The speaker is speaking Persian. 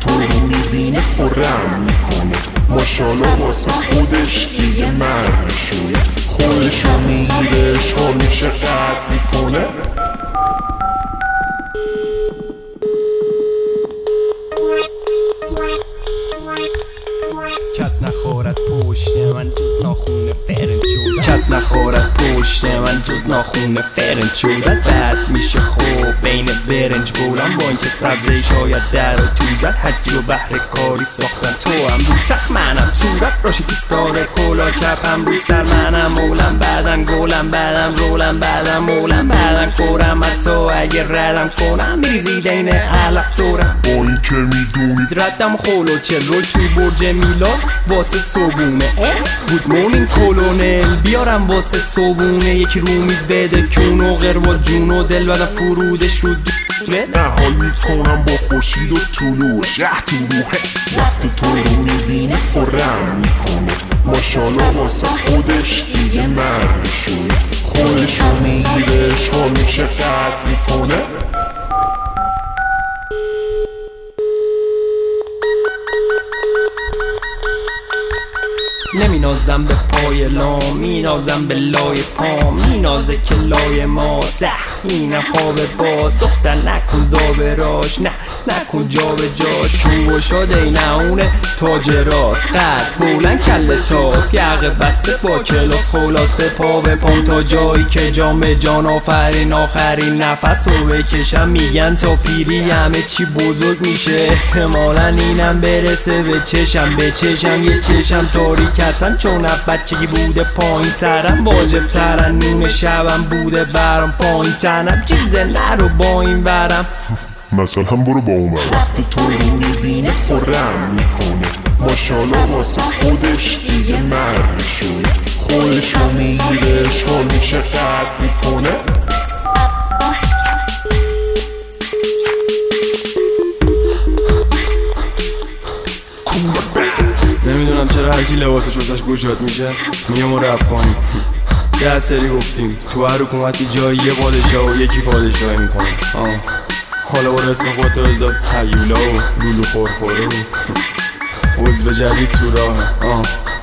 تو رو میبینه خورم میکنه، ماشاءالله واسه خودش دیگه مرد شده، خودشو میگیره شانش قد میکنه. کس نخورد پشت من جز ناخون فرنج شدن، کس نخورد پشت من جز ناخون فرنج شدن. بعد میشه خوب بین برنج بولم با اینکه سبزه شاید در و تو زد، هرکی رو بهر کاری ساختن. تو هم رو تق منم صورت راشی تیستاره کلا کپم رو سر منم مولم بعدن گولم بعدم رولم بعدم مولم بعدن کورم. حتی اگه ردم کنم میریزی دین علف دورم، با این که میدونید ردم خولو چل رول توی برج میلاد واسه صبونه. گود مورنینگ کلونل بیارم واسه صبونه، یکی رو میز بده کون و قربا جون و دل بدم فرودش رو دوله. حال میکنم با خورشید و طلوعش تو روحت، وقتی تو رو میبینه خورم میکنه، ماشاءالله واسه خودش دیگه مرد شده، خودشو میگیره شانش قد میکنه. نمینازم به پای لام، مینازم به لای پام، مینازه که لای ما سه اینم خواب باز. دختر نکن زابراش نه نکن جا به جاش، چون شده نه اونه تاج راست قد بولن کل تاس، یقه بسته با کلاس خلاصه پا به پام تا جایی که جام جان آخرین نفس رو بکشم. میگن تا پیری همه چی بزرگ میشه، احتمالا اینم برسه به چشم یه چشم تاریک هستن، چون از بچگی بوده پایین سرم، واجب ترن نون شبم بوده برام پایین تنم، چیزه نرو با این برم مثلا هم برو با اومد. وقتی تو رو میبینه خورم میکنه، ماشاءالله واسه خودش دیگه مرد شده، خودشو میگیره شانش قد میکنه. نمیدونم چرا هرکی لباسش واسش گوشات میشه میام و رپ کنیم. 10 سری گفتیم تو هر حکومتی جایی یه پادشاه و یکی پادشاهی میکنه. حالا برو اسم خودتو بذار هیولا و لولو خورخوره و عضو جدید تو راه.